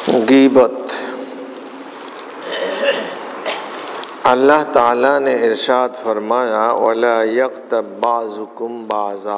गीबत। अल्लाह ताला ने इरशाद फरमाया वला यग़्तब बाज़ुकुम बाज़ा,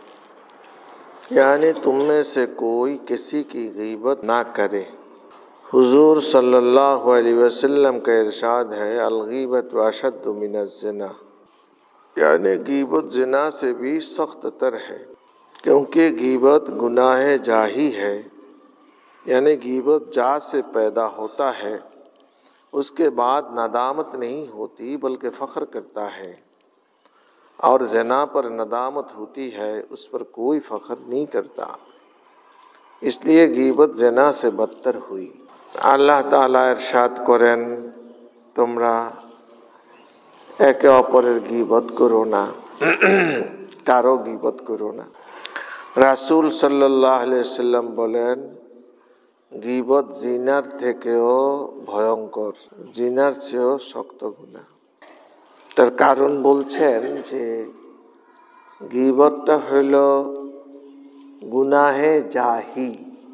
यानी तुम में से कोई किसी की गीबत ना करे। हुजूर सल्लल्लाहु अलैहि वसल्लम का इरशाद है अल-गीबत अशद्दु मिनज़-ज़िना, यानी गीबत ज़िना से भी सख्त तर है, क्योंकि गीबत गुनाह जाही है। यानी गीबत जा से पैदा होता है, उसके बाद नदामत नहीं होती बल्कि फ़ख्र करता है, और ज़िना पर नदामत होती है, उस पर कोई फ़ख्र नहीं करता। इसलिए गीबत ज़िना से बदतर हुई। আল্লাহ তাআলা ইরশাদ করেন তোমরা একে অপরের গীবত করো না, কারো গীবত করো না। রাসূল সাল্লাল্লাহু আলাইহি ওয়াসাল্লাম বলেন গীবত জিনার থেকেও ভয়ঙ্কর, জিনার চেয়েও শক্ত গুনাহ। তার কারণ বলছেন যে গীবতটা হইল গুনাহে জাহি।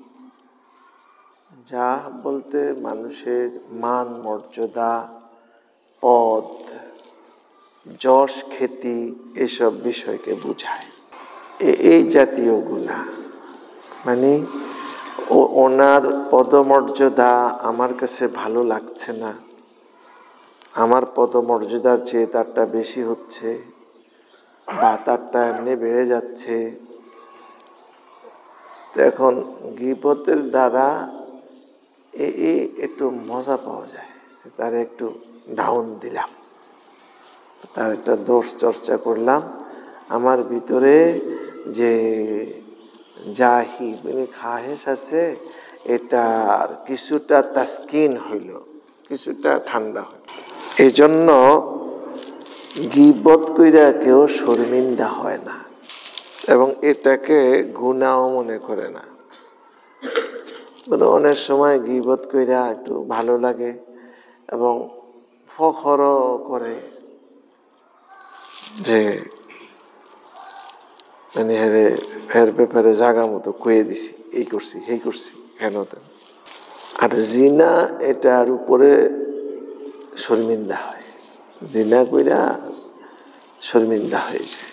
যা বলতে মানুষের মান মর্যাদা, পদ, যশ খ্যাতি এসব বিষয়কে বোঝায়। এই জাতীয় গুনাহ মানে ওনার পদমর্যাদা আমার কাছে ভালো লাগছে না, আমার পদমর্যাদার চেয়ে তারটা বেশি হচ্ছে, বা তারটা এমনি বেড়ে যাচ্ছে। তো এখন গীবতের দ্বারা একটু মজা পাওয়া যায়, তার একটু ডাউন দিলাম, তার একটা দোষ চর্চা করলাম, আমার ভিতরে যে জাহি মানে খাহেশ আছে এটার কিছুটা তাসকিন হইল, কিছুটা ঠান্ডা হইল। এই জন্য গীবত কইরা কেউ শর্মিন্দা হয় না এবং এটাকে গুনাহ মনে করে না। অনেক সময় গীবত কইরা একটু ভালো লাগে এবং ফখরও করে যে মানে হের ব্যাপারে জাগা মতো কয়ে দিছি, এই করছি এই করছি হেন তেন। আর জিনা এটার উপরে শর্মিন্দা হয়, জিনা কইরা শর্মিন্দা হয়ে যায়।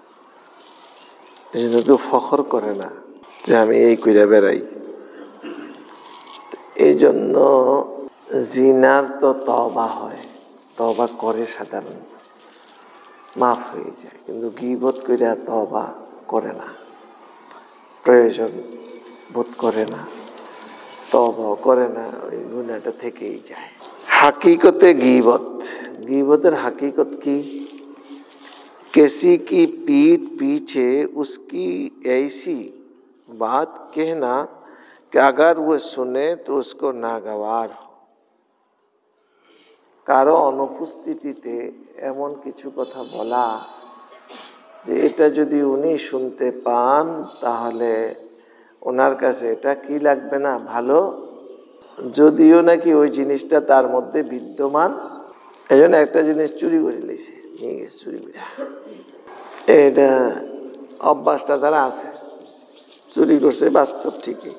এই জন্য কেউ ফখর করে না যে আমি এই কইরা বেড়াই। এই জন্য জিনার তো তওবা হয়, তওবা করে সাধারণত, মাফ হয়ে যায়, কিন্তু গীবত কইরা তওবা করে না, প্রয়োজন বোধ করে না, তওবাও করে না, ওই গুনাহটা থেকেই যায়। হাকিকতে গীবত, গীবতের হাকিকত কি? किसी की पीठ पीछे उसकी ऐसी बात कहना कि अगर वो सुने तो उसको नागवार हो। কারো অনুপস্থিতিতে এমন কিছু কথা বলা যে এটা যদি উনি শুনতে পান তাহলে ওনার কাছে এটা কি লাগবে না, ভালো, যদিও নাকি ওই জিনিসটা তার মধ্যে বিদ্যমান। এই জন্য একটা জিনিস চুরি করে নিয়েছে, নিয়ে গেছে চুরি করে, এটা অভ্যাসটা তারা আছে, চুরি করছে বাস্তব ঠিকই।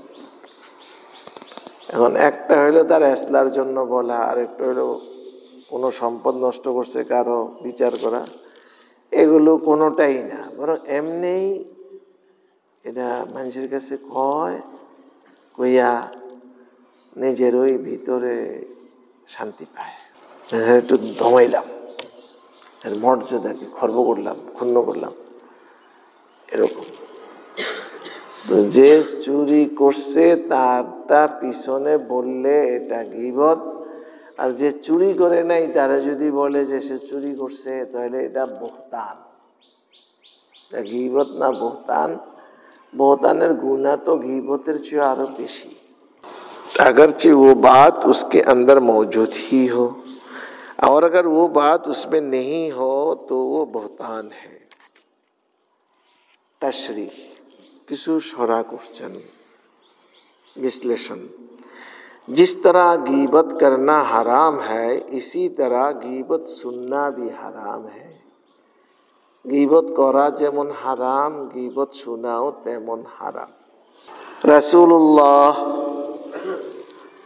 এখন একটা হইলো তার এসলার জন্য বলা, আর একটা হইলো কোনো সম্পদ নষ্ট করছে কারো বিচার করা। এগুলো কোনোটাই না, বরং এমনি এটা মানুষের কাছে কয় কইয়া নিজের ওই ভিতরে শান্তি পায়। একটু দমাইলাম, এর মর্যাদাকে খর্ব করলাম, ক্ষুণ্ণ করলাম, এরকম। তো যে চুরি করছে তারটা পিছনে বললে এটা গীবত, আর যে চুরি করে নাই তারা যদি বলে যে সে চুরি করছে তাহলে এটা বহতান। গীবত না বহতান, বহতানের গুনাহ তো গীবতের চেয়ে আরো বেশি। अगरचे वो बात उसके अंदर मौजूद ही हो और अगर वो बात उसमें नहीं हो तो वो बहतान है। तशरीह কিছু সরা করছেন, विश्लेषण। जिस तरह गीबत करना हराम है इसी तरह गीबत सुनना भी हराम है। गीबत करा যেমন হারাম, গীবত শোনাও তেমন হারাম। রাসূলুল্লাহ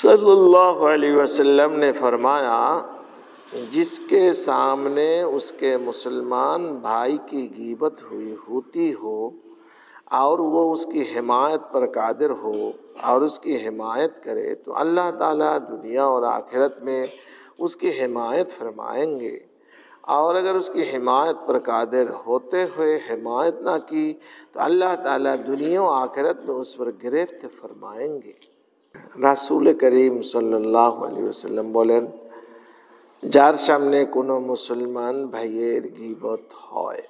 सल्लल्लाहु अलैहि वसल्लम ने फरमाया, जिसके सामने उसके मुसलमान भाई की गीबत होती हो और वो उसकी हिमायत पर कादिर हो और उसकी हिमायत करे तो अल्लाह ताला दुनिया और आखिरत में उसकी हिमायत फरमाएंगे। और अगर उसकी हिमायत पर कादिर होते हुए हिमायत ना की तो अल्लाह ताला दुनिया और आखिरत में उस पर गिरफ्त फरमाएंगे। রাসূল করিম সাল্লাল্লাহু আলাইহি ওয়াসাল্লাম বলেন, যার সামনে কোনো মুসলমান ভাইয়ের গীবত হয়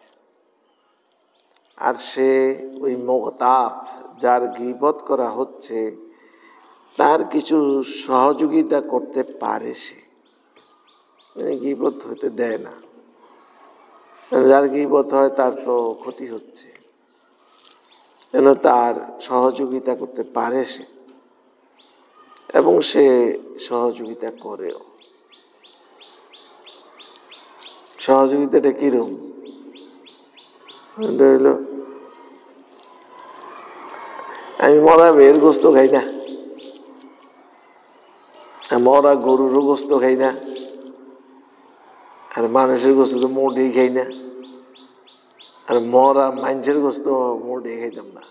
আর সে ওই মুগতাব যার গীবত করা হচ্ছে তার কিছু সহযোগিতা করতে পারে, সে মানে গীবত হতে দেয় না। যার গীবত হয় তার তো ক্ষতি হচ্ছে, যেন তার সহযোগিতা করতে পারে সে, এবং সে সহযোগিতা করেও। সহযোগিতাটা কিরকম? আমি মরা বের গোস্ত খাই না, মরা গরুরও গোস্ত খাই না, আর মানুষের গোস্ত তো মোটেই খাই না, আর মরা মানুষের গোস্ত মোটেই খাইতাম না।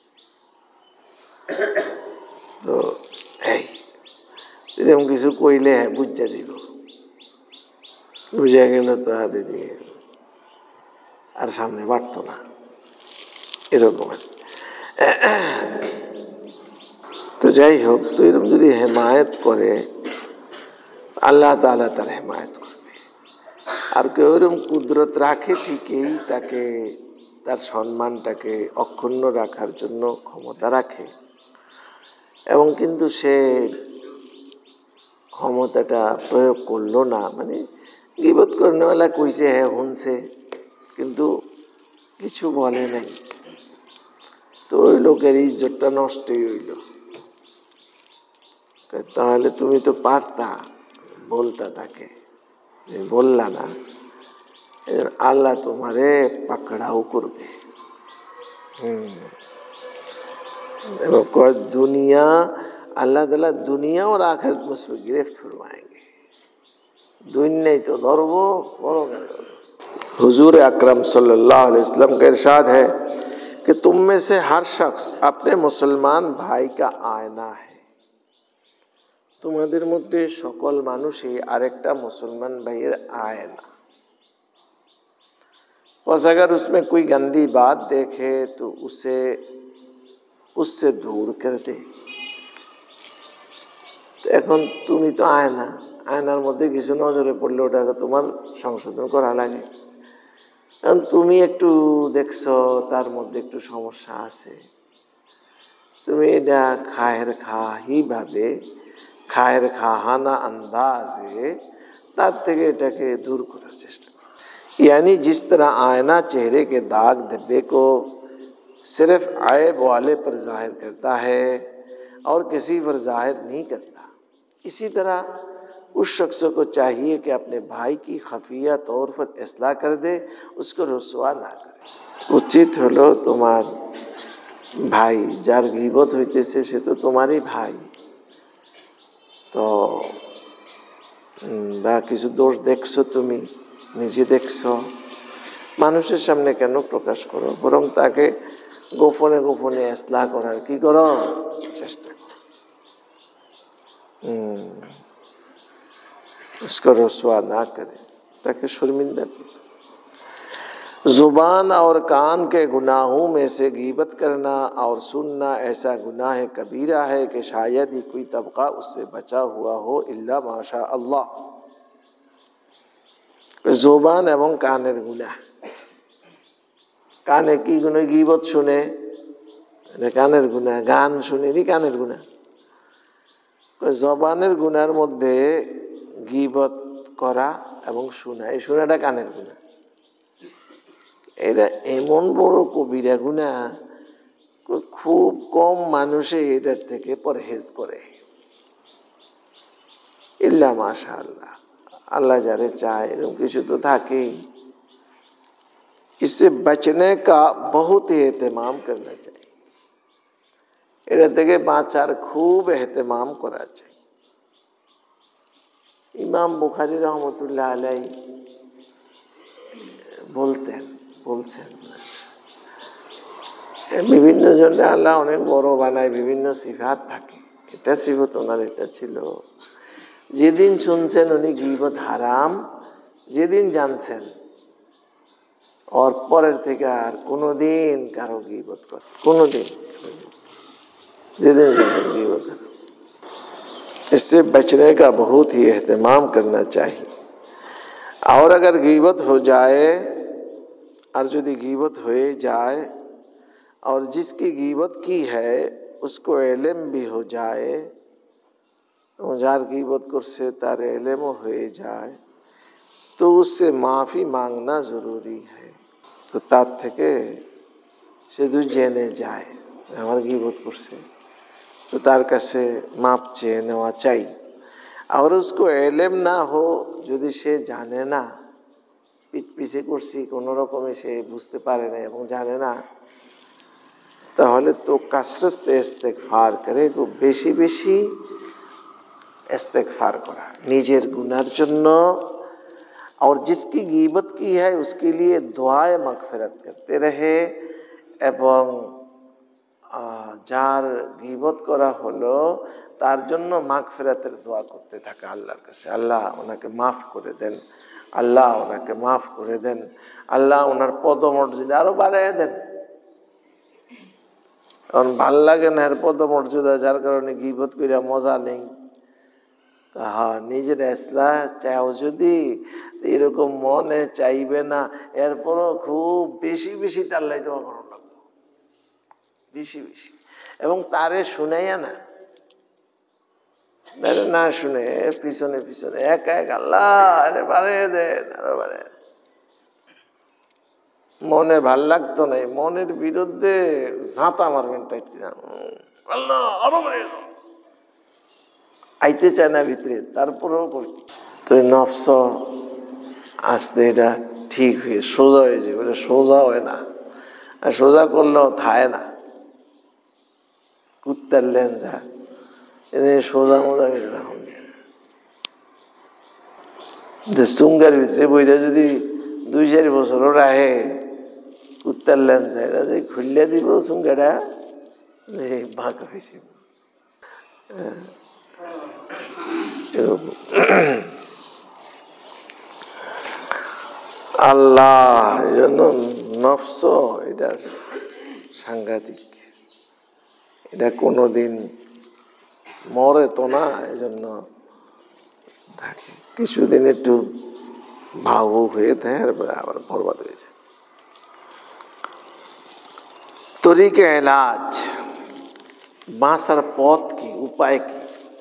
তো এই এরকম কিছু কইলে হ্যাঁ বুঝা যাইব, বুঝা গেল তো আর এদিকে আর সামনে বাড়তো না, এরকম। তো যাই হোক, তো এরকম যদি হেমায়ত করে আল্লাহ তাআলা তার হেমায়ত করবে। আর কেউ এরকম কুদরত রাখে ঠিকই, তাকে তার সম্মানটাকে অক্ষুণ্ণ রাখার জন্য ক্ষমতা রাখে, এবং কিন্তু সে ক্ষমতাটা প্রয়োগ করলো না, মানে গীবত করেনা কইছে হ্যাঁ শুনছে কিন্তু কিছু বলে নাই, তো ওই লোকের ইজ্জতটা নষ্টই হইল। তাহলে তুমি তো পারতা বলতা, তাকে বললা না, আল্লাহ তোমারে পাকড়াও করবে। दुनिया अल्लाह ताला दुनिया और आखिरत में उसको गिरफ्त फरमाएंगे। दुनिया ही तो धरबो बड़ो कर। हुजूर अकरम सल्लल्लाहु अलैहि वसल्लम का इरशाद है कि तुम में से हर शख्स अपने मुसलमान भाई का आयना है। तुम्हारे मध्य सकल मानुषी आरेकटा मुसलमान भाइयर आयना। बस अगर उसमें कोई गंदी बात देखे तो उसे उससे दूर कर दे। तो এখন তুমি তো আয়না, আয়নার মধ্যে কিছু নজরে পড়লে ওটাকে তোমার সংশোধন করা লাগে। এখন তুমি একটু দেখছো তার মধ্যে একটু সমস্যা আছে, তুমি এটা খায়ের খাহি ভাবে, খায়ের খাহানা अंदाज़े তার থেকে এটাকে दूर করার চেষ্টা করো। यानी जिस तरह आयना चेहरे के दाग धब्बे को सिर्फ ऐब वाले पर जाहिर करता है और किसी पर जाहिर नहीं करता, इसी तरह उस शख्स को चाहिए कि अपने भाई की खफिया तौर पर इस्लाह कर दे, उसको रुसवा ना करे। उचित हलो तुम्हार भाई जार गीबत হইতেছে সে তো তোমারই ভাই, তো বা কিছু দোষ দেখছো, তুমি নিজে দেখছো, মানুষের সামনে কেন প্রকাশ করো, বরং তাকে গোপনে গোপনে ইসলাহ করার কি করো চেষ্টা করো। उसको रुसवा ना करे, ताकि शर्मिंदा करे। जुबान और कान के गुनाहों में से गीबत करना और सुनना ऐसा गुनाह कबीरा है कि शायद ही कोई तबका उससे बचा हुआ हो इल्ला माशा अल्लाह। जुबान एवं कानेर गुनाह, काने की गुनाह गीबत शुने कानेर गुनाह, गान शुने कानेर गुनाह। জবানের গুনার মধ্যে গীবত করা এবং শোনা, এই শোনাটা কানের গুনাহ। এটা এমন বড় কবিরা গুনাহ, খুব কম মানুষে এটার থেকে পরহেজ করে। ইল্লা মাশাআল্লাহ, আল্লাহ যারে চায় এরকম কিছু তো থাকেই। इससे बचने का बहुत ही एहतमाम करना चाहिए, এটা থেকে বাঁচার খুব এহতেমাম করা চাই। ইমাম বুখারী রহমতুল্লাহ আলাইহি বলছেন বিভিন্ন জনে আল্লাহ অনেক বড় বানায়, বিভিন্ন সিফাত থাকে, এটা সিফত ওনার এটা ছিল। যেদিন শুনছেন উনি গীবত হারাম, যেদিন জানছেন और পরের থেকে আর কোনোদিন কারো গীবত করে, কোনোদিন, যেদিন জানছেন गीबत हाराम। इससे बचने का बहुत ही एहतमाम करना चाहिए। और अगर गीबत हो जाए, और यदि गीबत हो जाए और जिसकी गीबत की है उसको इल्म भी हो जाए, যার গীবত করছে তার ইলমও হয়ে যায়, তো उससे माफ़ी मांगना ज़रूरी है। তো তার থেকে সে যদি জেনে যায় আমার গীবত করছে, তো তার কাছে মাপ চেয়ে নেওয়া চাই। আর उसको इल्म ना हो, যদি সে জানে না, পিঠ পিছে করছি কোনো রকমে সে বুঝতে পারে না এবং জানে না, তাহলে তো কাসরত से इस्तिगफार करे, খুব বেশি বেশি इस्तिगफार करा निजेर गुनार जन्नो, और जिसकी गीबत की है उसके लिए दुआए मगफिरत करते रहे, এবং যার গীবত করা হলো তার জন্য মাগফিরাতের দোয়া করতে থাকে আল্লাহর কাছে, আল্লাহ ওনাকে মাফ করে দেন, আল্লাহ ওনাকে মাফ করে দেন, আল্লাহ ওনার পদমর্যাদা আরো বাড়িয়ে দেন। কারণ ভাল লাগে না এর পদমর্যাদা, যার কারণে গীবত কইরা মজা নেই। নিজের ইসলাহ চাও যদি, এরকম মনে চাইবে না, এরপরও খুব বেশি বেশি তার লাই দোয়া করা লাগবে, বেশি বেশি, এবং তারে শুনাইয়া না, তারে না শুনে পিছনে পিছনে এক এক আল্লাহ আরে বাড়িয়ে দেন, আরো বাড়িয়ে। মনে ভাল লাগতো নাই, মনের বিরুদ্ধে ঝাঁতা মারবেন টাইট, আল্লাহ আরো বাড়িয়ে দাও, আইতে চায় না ভিতরে, তারপরেও করছে। তো নফস আসতে এটা ঠিক হয়ে সোজা হয়ে যাবে, এটা সোজা হয় না, আর সোজা করলেও থায় না, কুত্তার লেঞ্জা সোজা মোজা চুঙ্গার ভিতরে বইটা যদি 2-4 বছরও রাহে, কুত্তার লেঞ্জা এটা যে খুললে দিব চুঙ্গাটা বাঁক হয়েছে। আল্লাহ এই জন্য নফস এটা সাংঘাতিক, এটা কোনোদিন মরে তো না, এই জন্য থাকে কিছুদিন একটু ভাবু হয়ে থাকে, আবার বরবাদ হয়ে যায়। তরিকে এলাজ, বাঁচার পথ কি, উপায় কি?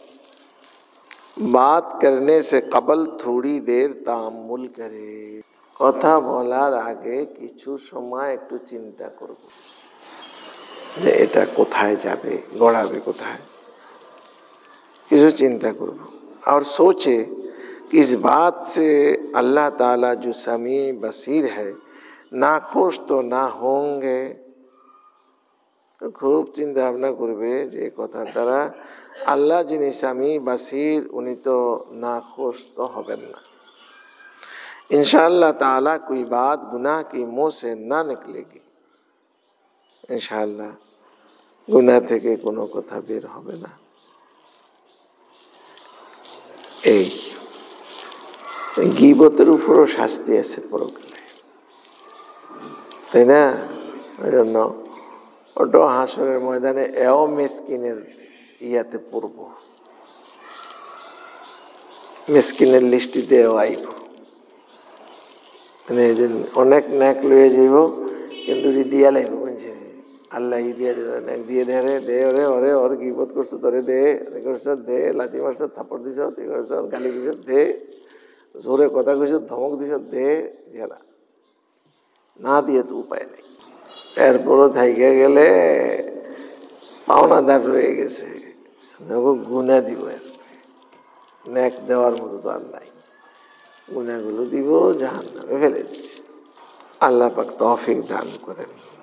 बात करने से कबल थोड़ी देर ताअम्मुल करे, কথা বলার আগে কিছু সময় একটু চিন্তা করব যে এটা কোথায় যাবে, গড়াবে কোথায়, কিছু চিন্তা করব। और सोचे कि इस बात से अल्लाह ताला जो समी बसीर है नाखुश तो ना होंगे, তো খুব চিন্তা ভাবনা করবে যে কথার দ্বারা আল্লাহ যিনি সামি বাসির উনি তো নাখুশ তো হবেন না। इंशाअल्लाह ताला कोई बात गुनाह की मुंह से ना निकलेगी, इंशाअल्लाह गुनाह থেকে কোনো কথা বের হবে না। এই গীবতের উপরও শাস্তি আছে পরকালে, তাই না? এই জন্য ওটা হাসরের ময়দানে এও মিসকিনের ইয়াতে পড়ব, মিসকিনের লিস্টিতে আইব, মানে এদিন অনেক ন্যাক লয়ে যাইব, কিন্তু দিয়া লাগব মানুষে, আল্লাহ দিয়া দেবে, দিয়ে দে রে, দে ওরে, ওরে ওর গীবত করছে তোরে দে, করছ দে, লাথি মারছ, থাপড় দিছ, তুই করছ, গালি দিছ দে, জোরে কথা কইছ, ধমক দিছ দে, দিয়ালা না দিয়ে তো উপায় নেই। এরপরও থাইকে গেলে পাওনাদার রয়ে গেছে, গুণা দিব, ন্যাক দেওয়ার মতো তো আর নাই, গুণাগুলো দিব, জাহান্নামে ফেলে দিবে। আল্লাহ পাক তৌফিক দান করেন।